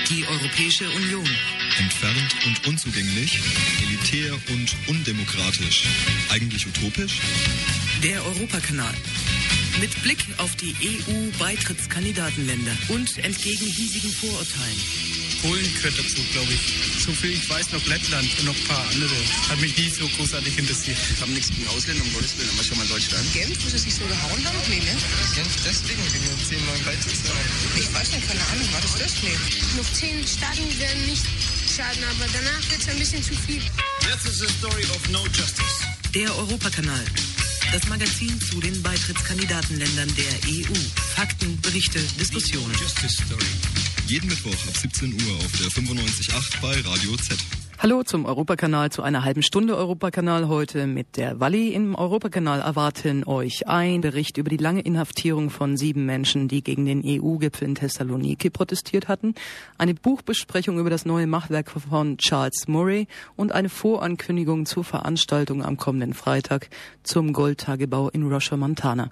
Die Europäische Union. Entfernt und unzugänglich, elitär und undemokratisch. Eigentlich utopisch? Der Europakanal. Mit Blick auf die EU-Beitrittskandidatenländer und entgegen hiesigen Vorurteilen. Polen gehört dazu, glaube ich. So viel ich weiß, noch Lettland und noch ein paar andere. Hat mich nie so großartig interessiert. Ich habe nichts gegen Ausländer, um Gottes Willen, aber schon mal Deutschland. Genf, wo sie sich so gehauen haben? Nee, ne? Genf deswegen, wegen den 10 neuen Beitrittsländern. Ich weiß nicht, keine Ahnung, war das? Nee. Noch 10 Staaten werden nicht schaden, aber danach wird es ein bisschen zu viel. This is the story of no justice. Der Europakanal. Das Magazin zu den Beitrittskandidatenländern der EU. Fakten, Berichte, Diskussionen. Justice Story. Jeden Mittwoch ab 17 Uhr auf der 95.8 bei Radio Z. Hallo zum Europakanal, zu einer halben Stunde Europakanal heute mit der Walli. Im Europakanal erwarten euch ein Bericht über die lange Inhaftierung von 7 Menschen, die gegen den EU-Gipfel in Thessaloniki protestiert hatten, eine Buchbesprechung über das neue Machwerk von Charles Murray und eine Vorankündigung zur Veranstaltung am kommenden Freitag zum Goldtagebau in Rocha, Montana.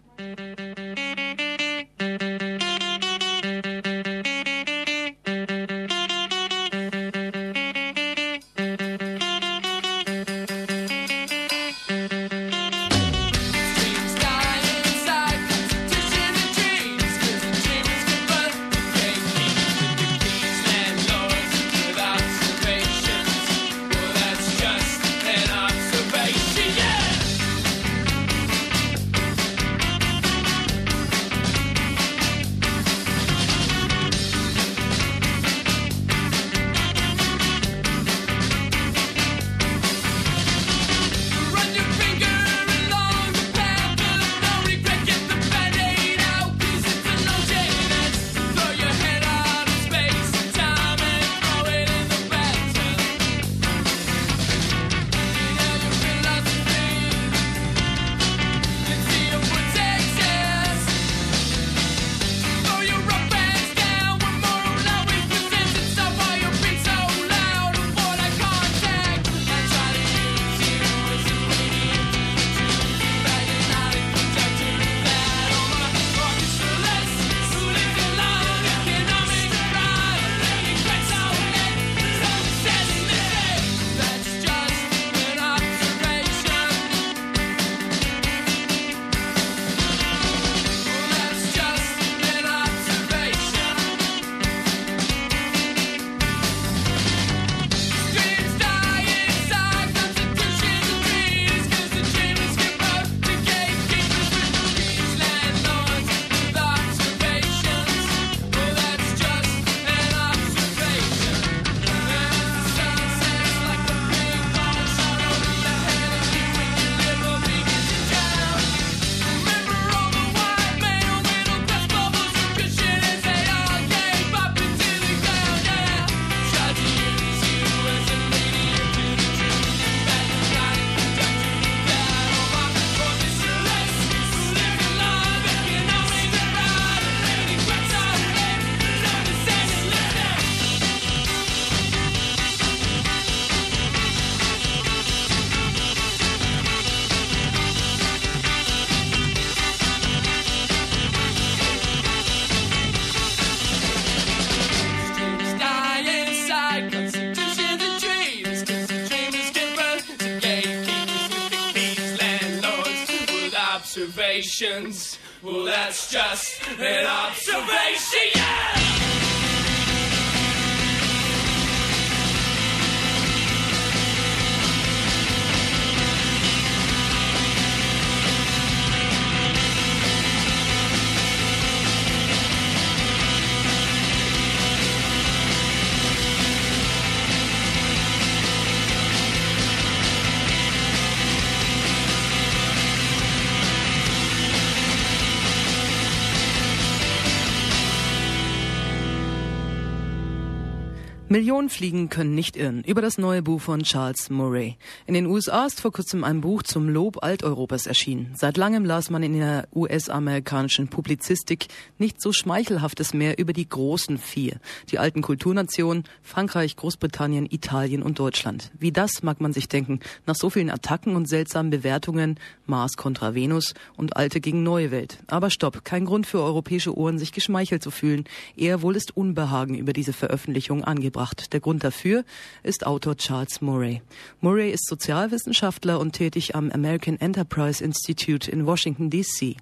Well, that's just an observation, yeah! Millionen Fliegen können nicht irren. Über das neue Buch von Charles Murray. In den USA ist vor kurzem ein Buch zum Lob Alteuropas erschienen. Seit langem las man in der US-amerikanischen Publizistik nicht so Schmeichelhaftes mehr über die großen vier. Die alten Kulturnationen, Frankreich, Großbritannien, Italien und Deutschland. Wie das, mag man sich denken, nach so vielen Attacken und seltsamen Bewertungen, Mars kontra Venus und Alte gegen Neue Welt. Aber stopp, kein Grund für europäische Ohren, sich geschmeichelt zu fühlen. Eher wohl ist Unbehagen über diese Veröffentlichung angebracht. Der Grund dafür ist Autor Charles Murray. Murray ist Sozialwissenschaftler und tätig am American Enterprise Institute in Washington, D.C.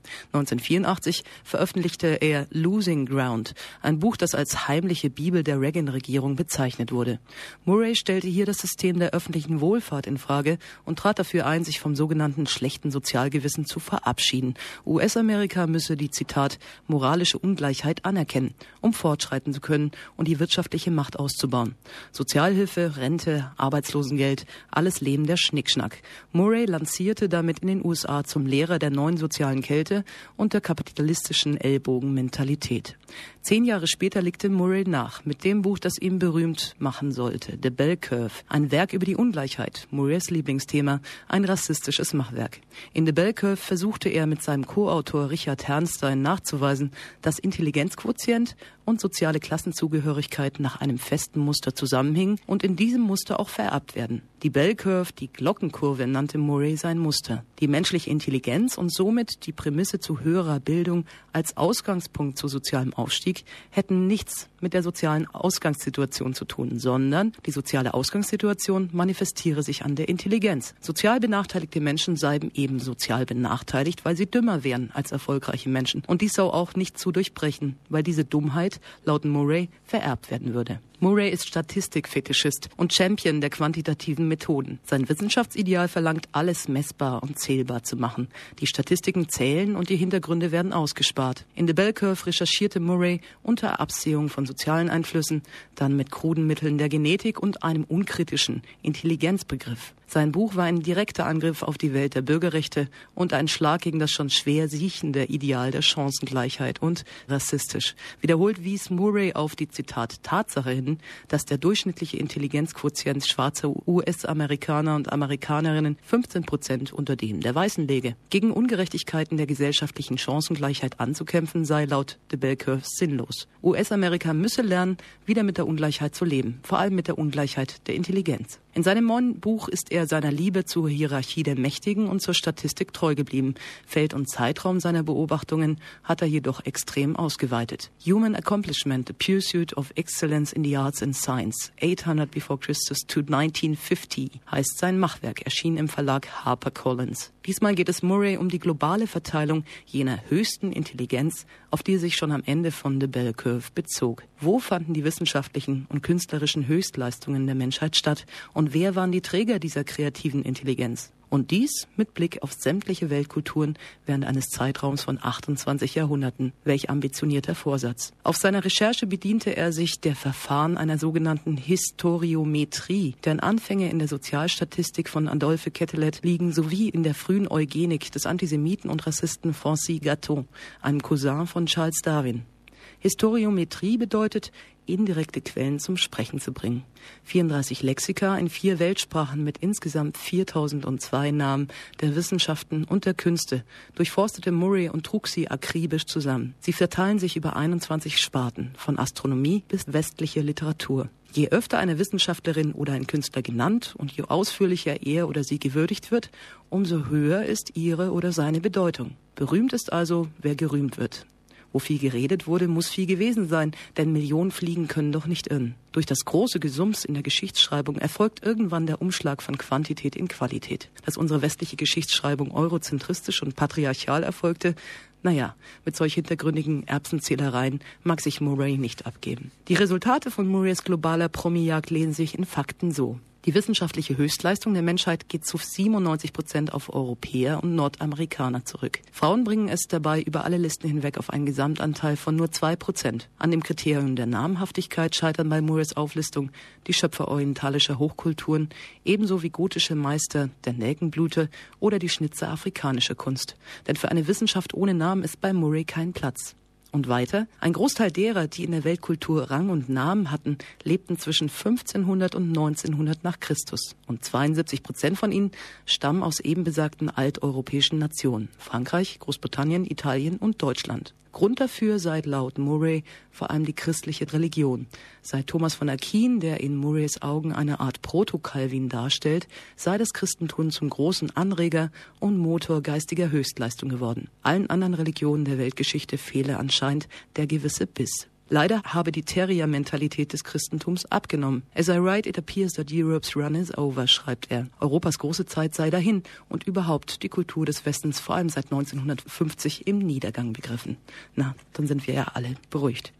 1984 veröffentlichte er Losing Ground, ein Buch, das als heimliche Bibel der Reagan-Regierung bezeichnet wurde. Murray stellte hier das System der öffentlichen Wohlfahrt in Frage und trat dafür ein, sich vom sogenannten schlechten Sozialgewissen zu verabschieden. US-Amerika müsse die, Zitat, moralische Ungleichheit anerkennen, um fortschreiten zu können und die wirtschaftliche Macht auszubauen. Sozialhilfe, Rente, Arbeitslosengeld, alles Leben der Schnickschnack. Murray lancierte damit in den USA zum Lehrer der neuen sozialen Kälte und der kapitalistischen Ellbogenmentalität. 10 Jahre später legte Murray nach mit dem Buch, das ihn berühmt machen sollte, The Bell Curve, ein Werk über die Ungleichheit, Murrays Lieblingsthema, ein rassistisches Machwerk. In The Bell Curve versuchte er mit seinem Co-Autor Richard Herrnstein nachzuweisen, dass Intelligenzquotient und soziale Klassenzugehörigkeit nach einem festen Muster zusammenhingen und in diesem Muster auch vererbt werden. Die Bell Curve, die Glockenkurve, nannte Murray sein Muster. Die menschliche Intelligenz und somit die Prämisse zu höherer Bildung als Ausgangspunkt zu sozialem Aufstieg hätten nichts mit der sozialen Ausgangssituation zu tun, sondern die soziale Ausgangssituation manifestiere sich an der Intelligenz. Sozial benachteiligte Menschen seien eben sozial benachteiligt, weil sie dümmer wären als erfolgreiche Menschen. Und dies sei auch nicht zu durchbrechen, weil diese Dummheit, laut Murray, vererbt werden würde. Murray ist Statistikfetischist und Champion der quantitativen Methoden. Sein Wissenschaftsideal verlangt, alles messbar und zählbar zu machen. Die Statistiken zählen und die Hintergründe werden ausgespart. In The Bell Curve recherchierte Murray unter Absehung von sozialen Einflüssen, dann mit kruden Mitteln der Genetik und einem unkritischen Intelligenzbegriff. Sein Buch war ein direkter Angriff auf die Welt der Bürgerrechte und ein Schlag gegen das schon schwer siechende Ideal der Chancengleichheit und rassistisch. Wiederholt wies Murray auf die, Zitat, Tatsache hin, dass der durchschnittliche Intelligenzquotient schwarzer US-Amerikaner und Amerikanerinnen 15% unter dem der Weißen läge. Gegen Ungerechtigkeiten der gesellschaftlichen Chancengleichheit anzukämpfen, sei laut The Bell Curve sinnlos. US-Amerika müsse lernen, wieder mit der Ungleichheit zu leben, vor allem mit der Ungleichheit der Intelligenz. In seinem neuen Buch ist er seiner Liebe zur Hierarchie der Mächtigen und zur Statistik treu geblieben. Feld und Zeitraum seiner Beobachtungen hat er jedoch extrem ausgeweitet. Human Accomplishment, the Pursuit of Excellence in the Arts and Science, 800 before Christus to 1950, heißt sein Machwerk, erschien im Verlag HarperCollins. Diesmal geht es Murray um die globale Verteilung jener höchsten Intelligenz, auf die er sich schon am Ende von The Bell Curve bezog. Wo fanden die wissenschaftlichen und künstlerischen Höchstleistungen der Menschheit statt und wer waren die Träger dieser kreativen Intelligenz? Und dies mit Blick auf sämtliche Weltkulturen während eines Zeitraums von 28 Jahrhunderten. Welch ambitionierter Vorsatz. Auf seiner Recherche bediente er sich der Verfahren einer sogenannten Historiometrie, deren Anfänge in der Sozialstatistik von Adolphe Quetelet liegen, sowie in der frühen Eugenik des Antisemiten und Rassisten Francis Gatton, einem Cousin von Charles Darwin. Historiometrie bedeutet, indirekte Quellen zum Sprechen zu bringen. 34 Lexika in 4 Weltsprachen mit insgesamt 4002 Namen der Wissenschaften und der Künste durchforstete Murray und trug sie akribisch zusammen. Sie verteilen sich über 21 Sparten, von Astronomie bis westliche Literatur. Je öfter eine Wissenschaftlerin oder ein Künstler genannt und je ausführlicher er oder sie gewürdigt wird, umso höher ist ihre oder seine Bedeutung. Berühmt ist also, wer gerühmt wird. Wo viel geredet wurde, muss viel gewesen sein, denn Millionen Fliegen können doch nicht irren. Durch das große Gesumms in der Geschichtsschreibung erfolgt irgendwann der Umschlag von Quantität in Qualität. Dass unsere westliche Geschichtsschreibung eurozentristisch und patriarchal erfolgte, naja, mit solch hintergründigen Erbsenzählereien mag sich Murray nicht abgeben. Die Resultate von Murrays globaler Promijagd lesen sich in Fakten so. Die wissenschaftliche Höchstleistung der Menschheit geht zu 97% auf Europäer und Nordamerikaner zurück. Frauen bringen es dabei über alle Listen hinweg auf einen Gesamtanteil von nur 2%. An dem Kriterium der Namhaftigkeit scheitern bei Murrays Auflistung die Schöpfer orientalischer Hochkulturen, ebenso wie gotische Meister der Nelkenblüte oder die Schnitzer afrikanischer Kunst. Denn für eine Wissenschaft ohne Namen ist bei Murray kein Platz. Und weiter, ein Großteil derer, die in der Weltkultur Rang und Namen hatten, lebten zwischen 1500 und 1900 nach Christus. Und 72% von ihnen stammen aus eben besagten alteuropäischen Nationen: Frankreich, Großbritannien, Italien und Deutschland. Grund dafür sei laut Murray vor allem die christliche Religion. Seit Thomas von Aquin, der in Murrays Augen eine Art Proto-Calvin darstellt, sei das Christentum zum großen Anreger und Motor geistiger Höchstleistung geworden. Allen anderen Religionen der Weltgeschichte fehle anscheinend der gewisse Biss. Leider habe die Terrier-Mentalität des Christentums abgenommen. As I write, it appears that Europe's run is over, schreibt er. Europas große Zeit sei dahin und überhaupt die Kultur des Westens vor allem seit 1950 im Niedergang begriffen. Na, dann sind wir ja alle beruhigt.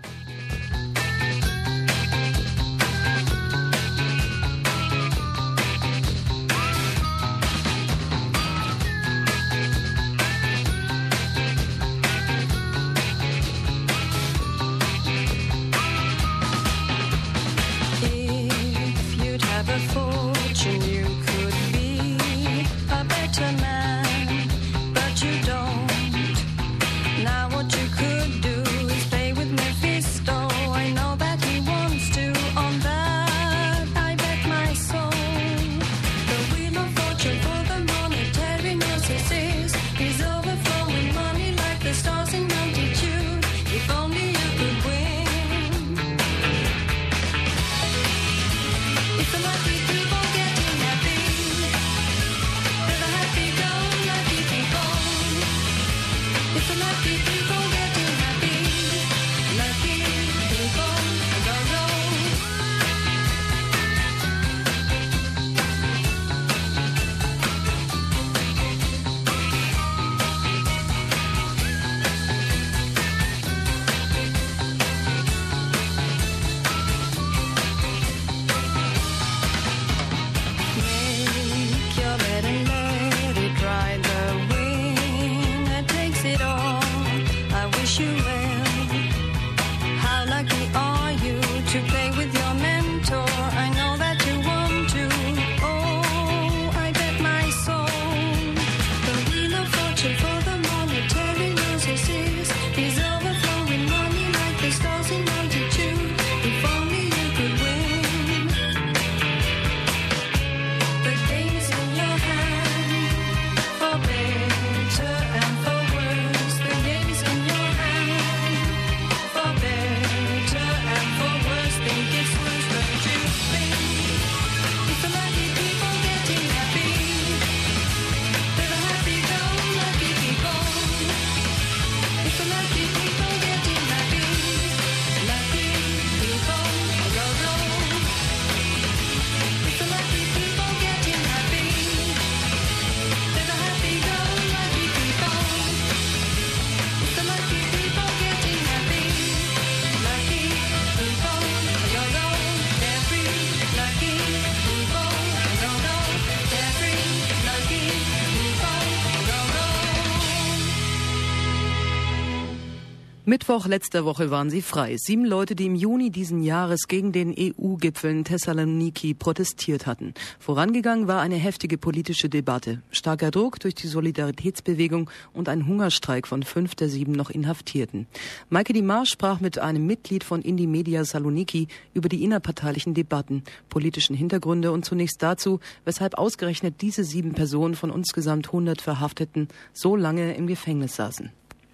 Mittwoch letzter Woche waren sie frei. 7 Leute, die im Juni diesen Jahres gegen den EU-Gipfel in Thessaloniki protestiert hatten. Vorangegangen war eine heftige politische Debatte. Starker Druck durch die Solidaritätsbewegung und ein Hungerstreik von 5 der 7 noch Inhaftierten. Maike Dimar sprach mit einem Mitglied von Indie Media Saloniki über die innerparteilichen Debatten, politischen Hintergründe und zunächst dazu, weshalb ausgerechnet diese 7 Personen von insgesamt 100 Verhafteten so lange im Gefängnis saßen.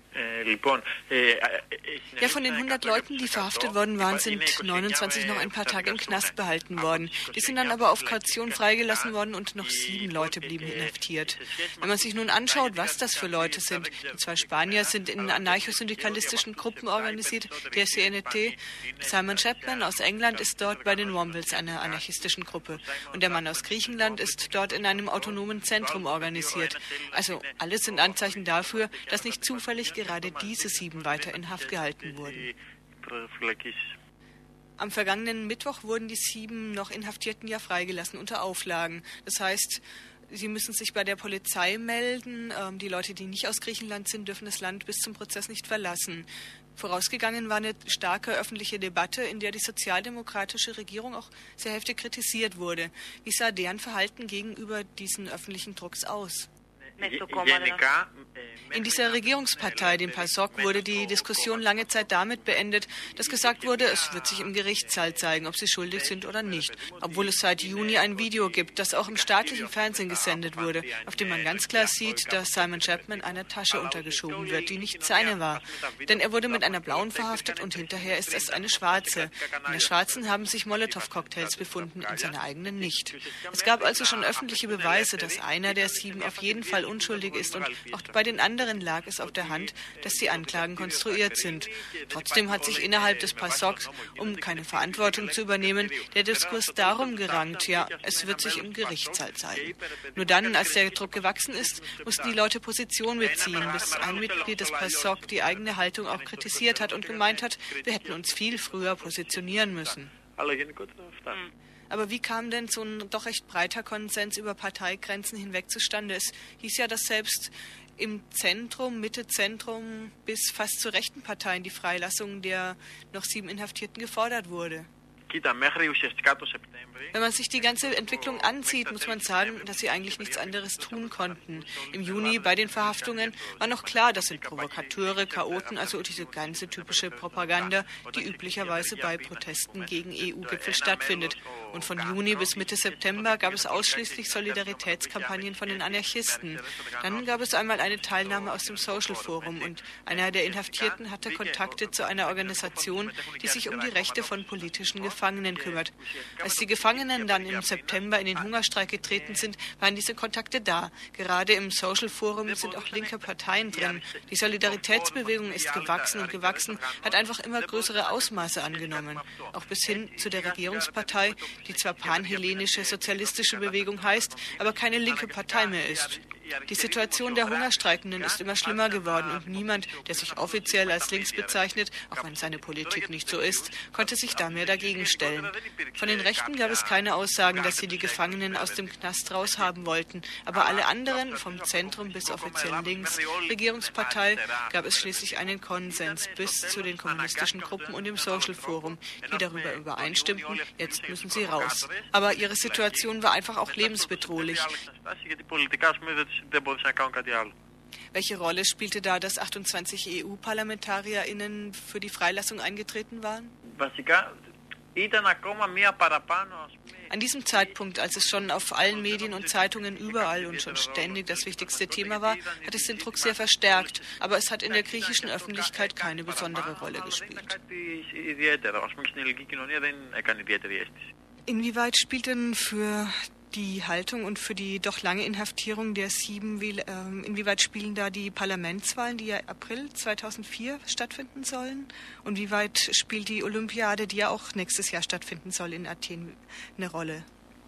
Ja, von den 100 Leuten, die verhaftet worden waren, sind 29 noch ein paar Tage im Knast behalten worden. Die sind dann aber auf Kaution freigelassen worden und noch 7 Leute blieben inhaftiert. Wenn man sich nun anschaut, was das für Leute sind, die 2 Spanier sind in anarchosyndikalistischen Gruppen organisiert, der CNT. Simon Chapman aus England ist dort bei den Wombles, einer anarchistischen Gruppe. Und der Mann aus Griechenland ist dort in einem autonomen Zentrum organisiert. Also alles sind Anzeichen dafür, dass nicht zufällig gerade diese 7 weiter in Haft gehalten wurden. Am vergangenen Mittwoch wurden die 7 noch Inhaftierten ja freigelassen unter Auflagen. Das heißt, sie müssen sich bei der Polizei melden. Die Leute, die nicht aus Griechenland sind, dürfen das Land bis zum Prozess nicht verlassen. Vorausgegangen war eine starke öffentliche Debatte, in der die sozialdemokratische Regierung auch sehr heftig kritisiert wurde. Wie sah deren Verhalten gegenüber diesen öffentlichen Drucks aus? In dieser Regierungspartei, dem PASOK, wurde die Diskussion lange Zeit damit beendet, dass gesagt wurde, es wird sich im Gerichtssaal zeigen, ob sie schuldig sind oder nicht. Obwohl es seit Juni ein Video gibt, das auch im staatlichen Fernsehen gesendet wurde, auf dem man ganz klar sieht, dass Simon Chapman einer Tasche untergeschoben wird, die nicht seine war. Denn er wurde mit einer blauen verhaftet und hinterher ist es eine schwarze. In der schwarzen haben sich Molotow-Cocktails befunden, in seiner eigenen nicht. Es gab also schon öffentliche Beweise, dass einer der 7 auf jeden Fall unschuldig ist und auch bei den anderen lag es auf der Hand, dass die Anklagen konstruiert sind. Trotzdem hat sich innerhalb des PASOK, um keine Verantwortung zu übernehmen, der Diskurs darum gerankt, ja, es wird sich im Gerichtssaal zeigen. Nur dann, als der Druck gewachsen ist, mussten die Leute Position beziehen, bis ein Mitglied des PASOK die eigene Haltung auch kritisiert hat und gemeint hat, wir hätten uns viel früher positionieren müssen. Aber wie kam denn so ein doch recht breiter Konsens über Parteigrenzen hinweg zustande? Es hieß ja, dass selbst im Zentrum, Mitte-Zentrum bis fast zu rechten Parteien die Freilassung der noch 7 Inhaftierten gefordert wurde. Wenn man sich die ganze Entwicklung ansieht, muss man sagen, dass sie eigentlich nichts anderes tun konnten. Im Juni bei den Verhaftungen war noch klar, das sind Provokateure, Chaoten, also diese ganze typische Propaganda, die üblicherweise bei Protesten gegen EU-Gipfel stattfindet. Und von Juni bis Mitte September gab es ausschließlich Solidaritätskampagnen von den Anarchisten. Dann gab es einmal eine Teilnahme aus dem Social Forum und einer der Inhaftierten hatte Kontakte zu einer Organisation, die sich um die Rechte von politischen Gefangenen kümmert. Als die Gefangenen dann im September in den Hungerstreik getreten sind, waren diese Kontakte da. Gerade im Social Forum sind auch linke Parteien drin. Die Solidaritätsbewegung ist gewachsen und gewachsen, hat einfach immer größere Ausmaße angenommen. Auch bis hin zu der Regierungspartei, die zwar panhellenische sozialistische Bewegung heißt, aber keine linke Partei mehr ist. Die Situation der Hungerstreikenden ist immer schlimmer geworden und niemand, der sich offiziell als links bezeichnet, auch wenn seine Politik nicht so ist, konnte sich da mehr dagegen stellen. Von den Rechten gab es keine Aussagen, dass sie die Gefangenen aus dem Knast raushaben wollten, aber alle anderen, vom Zentrum bis offiziell links, Regierungspartei, gab es schließlich einen Konsens bis zu den kommunistischen Gruppen und dem Social Forum, die darüber übereinstimmten, jetzt müssen sie raus. Aber ihre Situation war einfach auch lebensbedrohlich. Welche Rolle spielte da, dass 28 EU-ParlamentarierInnen für die Freilassung eingetreten waren? An diesem Zeitpunkt, als es schon auf allen Medien und Zeitungen überall und schon ständig das wichtigste Thema war, hat es den Druck sehr verstärkt. Aber es hat in der griechischen Öffentlichkeit keine besondere Rolle gespielt. Inwieweit spielt denn für die Haltung und für die doch lange Inhaftierung der 7, inwieweit spielen da die Parlamentswahlen, die ja April 2004 stattfinden sollen? Und wie weit spielt die Olympiade, die ja auch nächstes Jahr stattfinden soll in Athen, eine Rolle?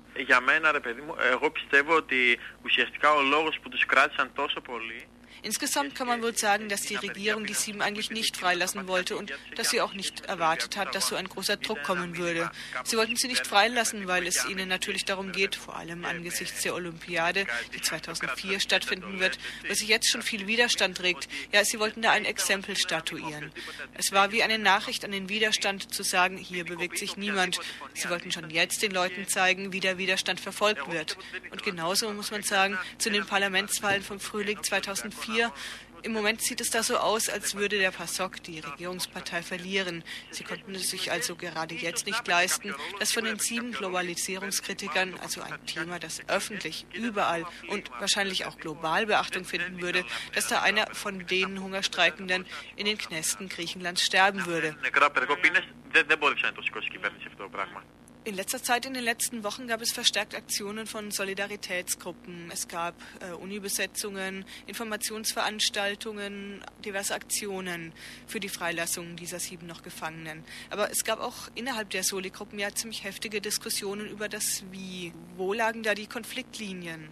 Insgesamt kann man wohl sagen, dass die Regierung die 7 eigentlich nicht freilassen wollte und dass sie auch nicht erwartet hat, dass so ein großer Druck kommen würde. Sie wollten sie nicht freilassen, weil es ihnen natürlich darum geht, vor allem angesichts der Olympiade, die 2004 stattfinden wird, wo sich jetzt schon viel Widerstand regt. Ja, sie wollten da ein Exempel statuieren. Es war wie eine Nachricht an den Widerstand zu sagen, hier bewegt sich niemand. Sie wollten schon jetzt den Leuten zeigen, wie der Widerstand verfolgt wird. Und genauso muss man sagen, zu den Parlamentswahlen vom Frühling 2004. Im Moment sieht es da so aus, als würde der PASOK, die Regierungspartei, verlieren. Sie konnten es sich also gerade jetzt nicht leisten, dass von den 7 Globalisierungskritikern, also ein Thema, das öffentlich, überall und wahrscheinlich auch global Beachtung finden würde, dass da einer von den Hungerstreikenden in den Knästen Griechenlands sterben würde. In letzter Zeit, in den letzten Wochen, gab es verstärkt Aktionen von Solidaritätsgruppen. Es gab Unibesetzungen, Informationsveranstaltungen, diverse Aktionen für die Freilassung dieser 7 noch Gefangenen. Aber es gab auch innerhalb der Soli-Gruppen ja ziemlich heftige Diskussionen über das Wie. Wo lagen da die Konfliktlinien?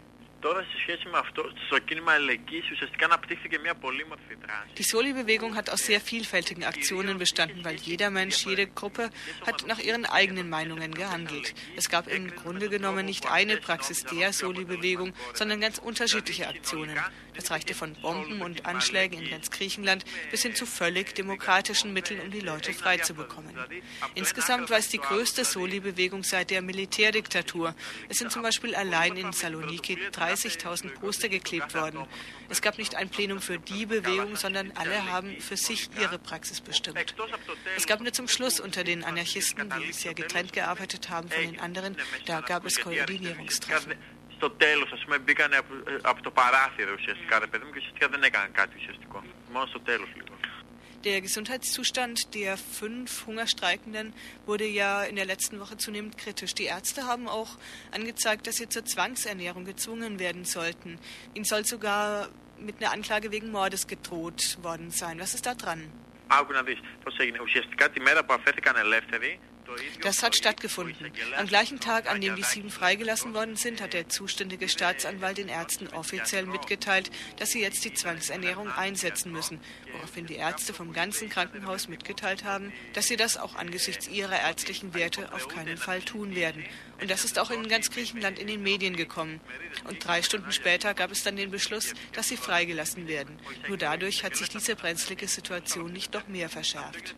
Die Soli-Bewegung hat aus sehr vielfältigen Aktionen bestanden, weil jeder Mensch, jede Gruppe hat nach ihren eigenen Meinungen gehandelt. Es gab im Grunde genommen nicht eine Praxis der Soli-Bewegung, sondern ganz unterschiedliche Aktionen. Das reichte von Bomben und Anschlägen in ganz Griechenland bis hin zu völlig demokratischen Mitteln, um die Leute freizubekommen. Insgesamt war es die größte Soli-Bewegung seit der Militärdiktatur. Es sind zum Beispiel allein in Saloniki 30.000 Poster geklebt worden. Es gab nicht ein Plenum für die Bewegung, sondern alle haben für sich ihre Praxis bestimmt. Es gab nur zum Schluss unter den Anarchisten, die sehr getrennt gearbeitet haben von den anderen, da gab es Koordinierungstreffen. Στο τέλος, ας πούμε, μπήκανε από το παράθυρο ουσιαστικά, ρε παιδί μου, και ουσιαστικά δεν έκαναν κάτι ουσιαστικό. Μόνο στο τέλος λίγο. Der Gesundheitszustand der 5 Hungerstreikenden wurde ja in der letzten Woche zunehmend kritisch. Die Ärzte haben auch angezeigt, dass sie zur Zwangsernährung gezwungen werden sollten. Ihnen soll sogar mit einer Anklage wegen Mordes gedroht worden sein. Was ist da dran? Άκου να δεις πώς έγινε. Ουσιαστικά τη μέρα που αφέθηκαν ελεύθεροι. Das hat stattgefunden. Am gleichen Tag, an dem die 7 freigelassen worden sind, hat der zuständige Staatsanwalt den Ärzten offiziell mitgeteilt, dass sie jetzt die Zwangsernährung einsetzen müssen, woraufhin die Ärzte vom ganzen Krankenhaus mitgeteilt haben, dass sie das auch angesichts ihrer ärztlichen Werte auf keinen Fall tun werden. Und das ist auch in ganz Griechenland in den Medien gekommen. Und 3 Stunden später gab es dann den Beschluss, dass sie freigelassen werden. Nur dadurch hat sich diese brenzlige Situation nicht noch mehr verschärft.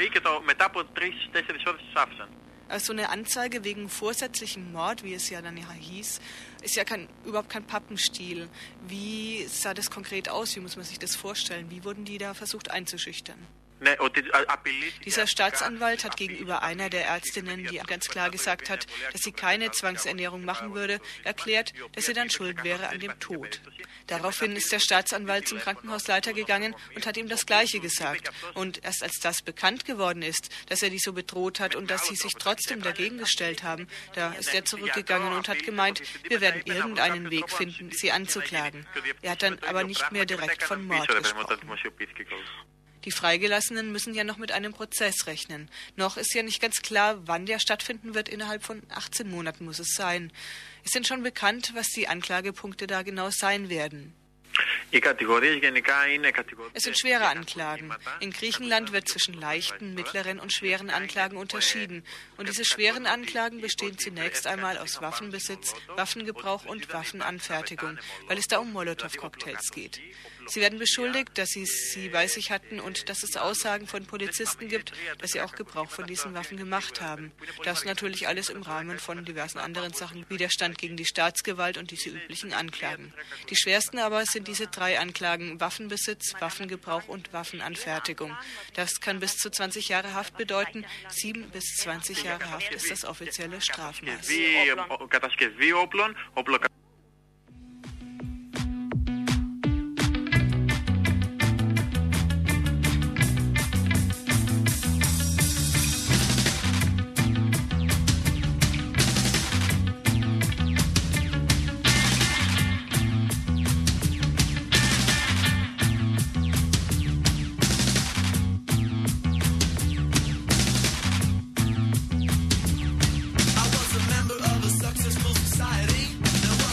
Also eine Anzeige wegen vorsätzlichen Mord, wie es ja dann hieß, ist ja überhaupt kein Pappenstiel. Wie sah das konkret aus? Wie muss man sich das vorstellen? Wie wurden die da versucht einzuschüchtern? Dieser Staatsanwalt hat gegenüber einer der Ärztinnen, die ganz klar gesagt hat, dass sie keine Zwangsernährung machen würde, erklärt, dass sie dann schuld wäre an dem Tod. Daraufhin ist der Staatsanwalt zum Krankenhausleiter gegangen und hat ihm das Gleiche gesagt. Und erst als das bekannt geworden ist, dass er die so bedroht hat und dass sie sich trotzdem dagegen gestellt haben, da ist er zurückgegangen und hat gemeint, wir werden irgendeinen Weg finden, sie anzuklagen. Er hat dann aber nicht mehr direkt von Mord gesprochen. Die Freigelassenen müssen ja noch mit einem Prozess rechnen. Noch ist ja nicht ganz klar, wann der stattfinden wird. Innerhalb von 18 Monaten muss es sein. Ist denn schon bekannt, was die Anklagepunkte da genau sein werden? Es sind schwere Anklagen. In Griechenland wird zwischen leichten, mittleren und schweren Anklagen unterschieden. Und diese schweren Anklagen bestehen zunächst einmal aus Waffenbesitz, Waffengebrauch und Waffenanfertigung, weil es da um Molotow-Cocktails geht. Sie werden beschuldigt, dass sie bei sich hatten und dass es Aussagen von Polizisten gibt, dass sie auch Gebrauch von diesen Waffen gemacht haben. Das natürlich alles im Rahmen von diversen anderen Sachen, Widerstand gegen die Staatsgewalt und diese üblichen Anklagen. Die schwersten aber sind diese 3 Anklagen: Waffenbesitz, Waffengebrauch und Waffenanfertigung. Das kann bis zu 20 Jahre Haft bedeuten. 7 bis 20 Jahre Haft ist das offizielle Strafmaß. Successful society. There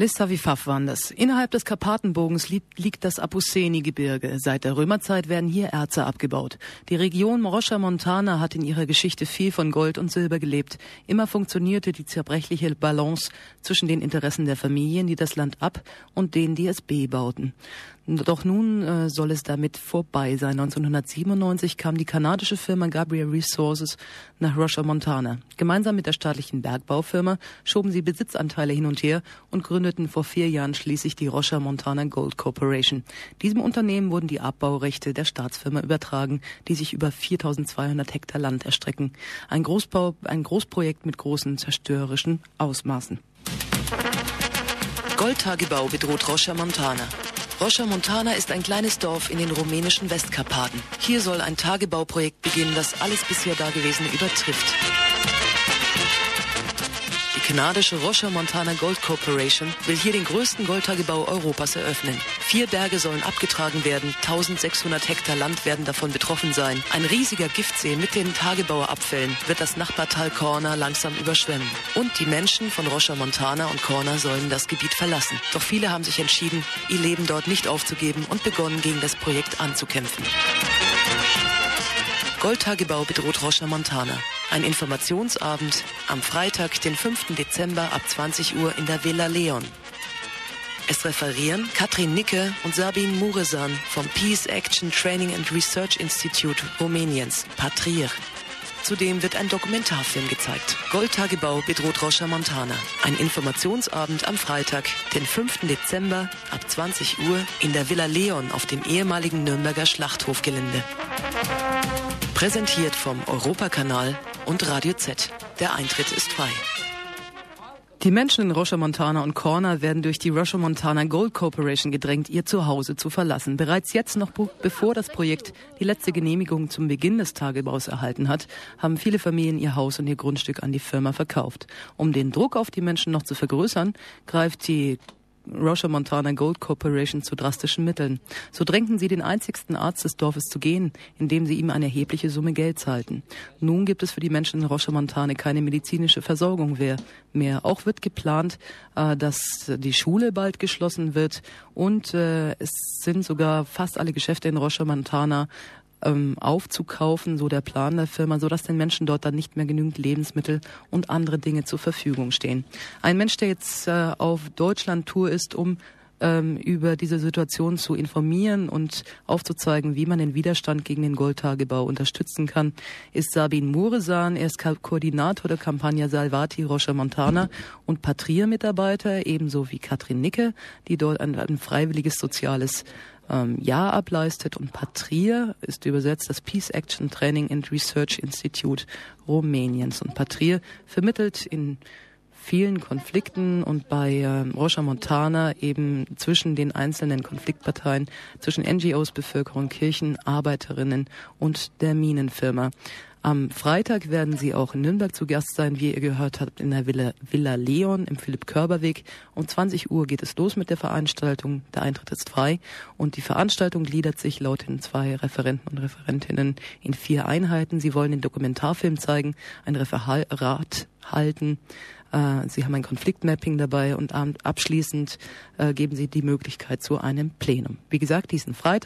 Lissavifaf waren das. Innerhalb des Karpatenbogens liegt das Apuseni-Gebirge. Seit der Römerzeit werden hier Erze abgebaut. Die Region Rocha Montana hat in ihrer Geschichte viel von Gold und Silber gelebt. Immer funktionierte die zerbrechliche Balance zwischen den Interessen der Familien, die das Land und denen, die es bebauten. Doch nun soll es damit vorbei sein. 1997 kam die kanadische Firma Gabriel Resources nach Rocha Montana. Gemeinsam mit der staatlichen Bergbaufirma schoben sie Besitzanteile hin und her und gründeten vor 4 Jahren schließlich die Rocha Montana Gold Corporation. Diesem Unternehmen wurden die Abbaurechte der Staatsfirma übertragen, die sich über 4.200 Hektar Land erstrecken. Ein Großprojekt mit großen zerstörerischen Ausmaßen. Goldtagebau bedroht Rocha Montana. Rocha Montana ist ein kleines Dorf in den rumänischen Westkarpaten. Hier soll ein Tagebauprojekt beginnen, das alles bisher Dagewesene übertrifft. Die kanadische Rocha Montana Gold Corporation will hier den größten Goldtagebau Europas eröffnen. 4 Berge sollen abgetragen werden, 1600 Hektar Land werden davon betroffen sein. Ein riesiger Giftsee mit den Tagebauerabfällen wird das Nachbartal Corner langsam überschwemmen. Und die Menschen von Rocha Montana und Corner sollen das Gebiet verlassen. Doch viele haben sich entschieden, ihr Leben dort nicht aufzugeben und begonnen, gegen das Projekt anzukämpfen. Goldtagebau bedroht Rocha Montana. Ein Informationsabend am Freitag, den 5. Dezember ab 20 Uhr in der Villa Leon. Es referieren Katrin Nicke und Sabin Muresan vom Peace Action Training and Research Institute Rumäniens, Patrir. Zudem wird ein Dokumentarfilm gezeigt. Goldtagebau bedroht Rocha Montana. Ein Informationsabend am Freitag, den 5. Dezember ab 20 Uhr in der Villa Leon auf dem ehemaligen Nürnberger Schlachthofgelände. Präsentiert vom Europakanal und Radio Z. Der Eintritt ist frei. Die Menschen in Rocha Montana und Corner werden durch die Rocha Montana Gold Corporation gedrängt, ihr Zuhause zu verlassen. Bereits jetzt, noch bevor das Projekt die letzte Genehmigung zum Beginn des Tagebaus erhalten hat, haben viele Familien ihr Haus und ihr Grundstück an die Firma verkauft. Um den Druck auf die Menschen noch zu vergrößern, greift die Rocha Montana Gold Corporation zu drastischen Mitteln. So drängten sie den einzigsten Arzt des Dorfes zu gehen, indem sie ihm eine erhebliche Summe Geld zahlten. Nun gibt es für die Menschen in Rocha Montana keine medizinische Versorgung mehr. Auch wird geplant, dass die Schule bald geschlossen wird und es sind sogar fast alle Geschäfte in Rocha Montana aufzukaufen, so der Plan der Firma, so dass den Menschen dort dann nicht mehr genügend Lebensmittel und andere Dinge zur Verfügung stehen. Ein Mensch, der jetzt auf Deutschland-Tour ist, um über diese Situation zu informieren und aufzuzeigen, wie man den Widerstand gegen den Goldtagebau unterstützen kann, ist Sabin Muresan. Er ist Koordinator der Kampagne Salvati Rocha Montana und Patria-Mitarbeiter, ebenso wie Katrin Nicke, die dort ein freiwilliges soziales Jahr ableistet. Und Patria ist übersetzt das Peace Action Training and Research Institute Rumäniens. Und Patria vermittelt in vielen Konflikten und bei Rocha Montana eben zwischen den einzelnen Konfliktparteien, zwischen NGOs, Bevölkerung, Kirchen, Arbeiterinnen und der Minenfirma. Am Freitag werden sie auch in Nürnberg zu Gast sein, wie ihr gehört habt, in der Villa Leon im Philipp-Körber-Weg. Um 20 Uhr geht es los mit der Veranstaltung. Der Eintritt ist frei und die Veranstaltung gliedert sich laut den 2 Referenten und Referentinnen in 4 Einheiten. Sie wollen den Dokumentarfilm zeigen, ein Referat halten. Sie haben ein Konfliktmapping dabei und abschließend geben sie die Möglichkeit zu einem Plenum. Wie gesagt, diesen Freitag